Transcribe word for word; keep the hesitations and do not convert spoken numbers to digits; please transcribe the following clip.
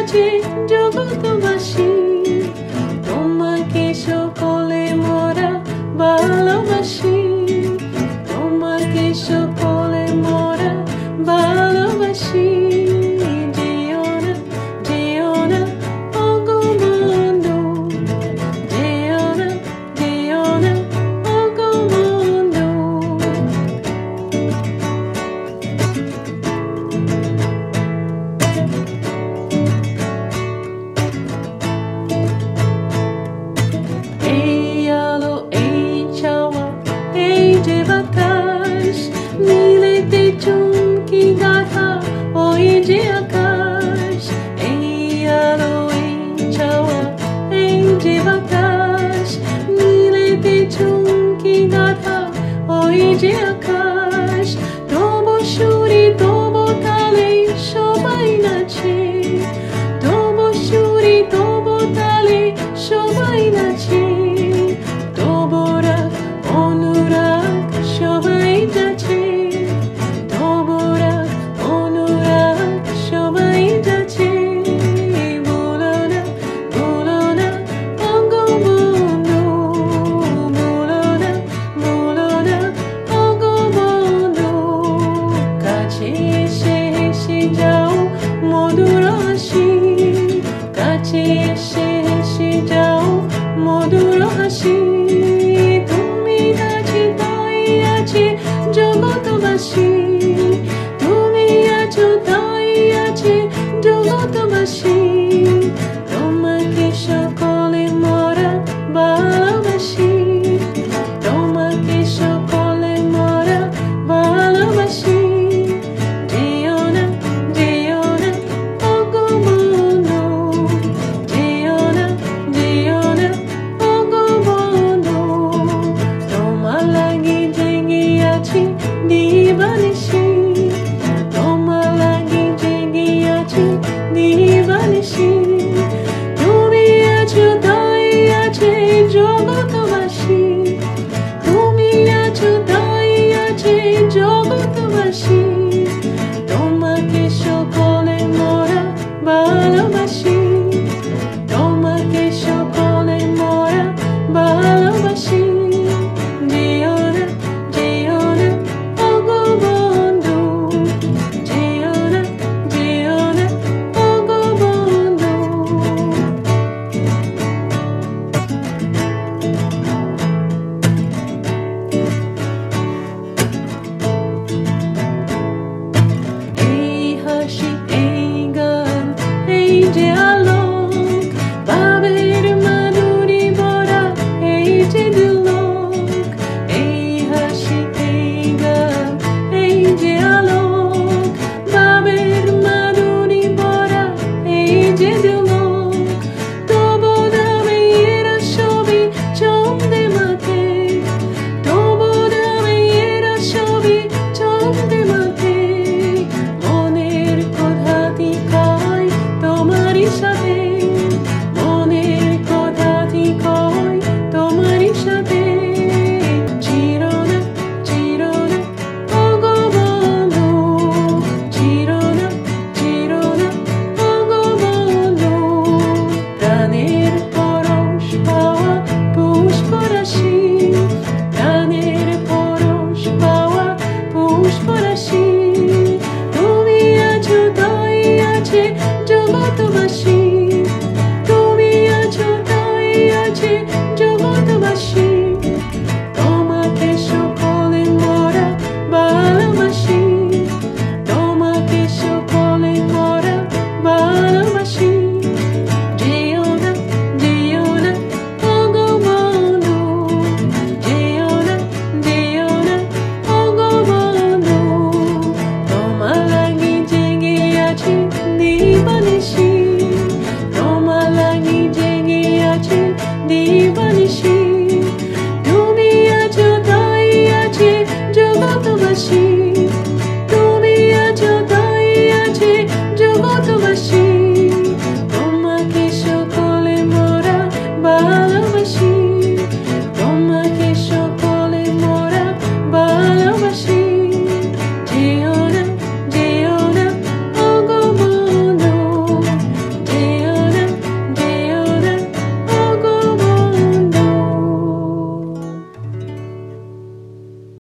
আছে জগৎবাসী, তোমাকে সকলে মোরা ভালোবাসি, তোমাকে সকলে মোরা ভালোবাসি। যেও না যেও না ওগো বন্ধু, যেও না যেও না ওগো বন্ধু। এই আলো এই ছাওয়া এই যে বাতাস, নীলেতে চুমকি গাথা ওই যে আকাশ। এই আলো এই ছাওয়া এই যে বাতাস, নীলেতে চুমকি গাথা ওই যে আকাশ। তবু সুরে তবু তালে সবাই নাচে, তবু সুরে তবু তালে সবাই নাচে। তবু রাগ অনুরাগ সবাই যাচ্ছে, তবু রাগ অনুরাগ সবাই যাচ্ছে। বলো না বলো না ওগো বন্ধু, বলো না বলো না ওগো বন্ধু। কাছে এসে এসে যাও মধুর হাসি, কাছে এসে এসে যাও মধুর হাসি। তুমি আছি তাই আছে জগৎবাসী, তুমি আছো তাই আছে জগৎবাসী।